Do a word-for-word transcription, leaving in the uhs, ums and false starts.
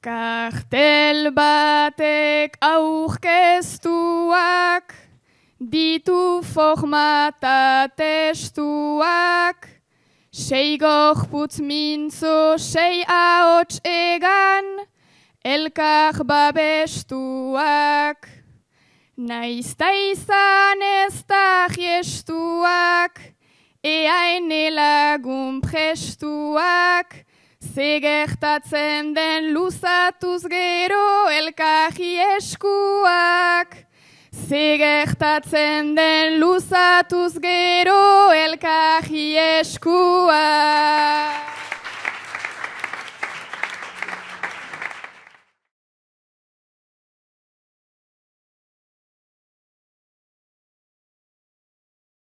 Kartel batek aurkeztuak, ditu formata testuak, sei gorputz mintzo, sei ahots egan, elkar babestuak. Naizta izan ez da jiestuak, eain elagun prestuak, ze gertatzen den luzatuz gero elkarri eskuak. Ze gertatzen den luzatuz gero elkarri eskuak.